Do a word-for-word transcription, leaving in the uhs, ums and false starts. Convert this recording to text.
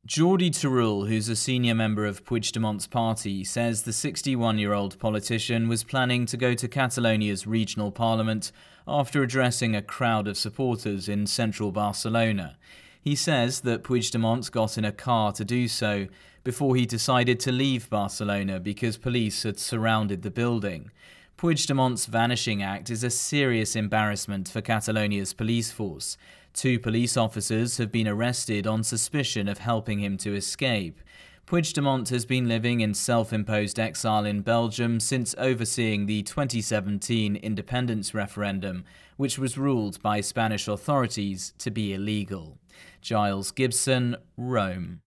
Jordi Turull, who's a senior member of Puigdemont's party, says the sixty-one-year-old politician was planning to go to Catalonia's regional parliament after addressing a crowd of supporters in central Barcelona. He says that Puigdemont got in a car to do so before he decided to leave Barcelona because police had surrounded the building. Puigdemont's Vanishing Act is a serious embarrassment for Catalonia's police force. Two police officers have been arrested on suspicion of helping him to escape. Puigdemont has been living in self-imposed exile in Belgium since overseeing the twenty seventeen independence referendum, which was ruled by Spanish authorities to be illegal. Giles Gibson, Rome.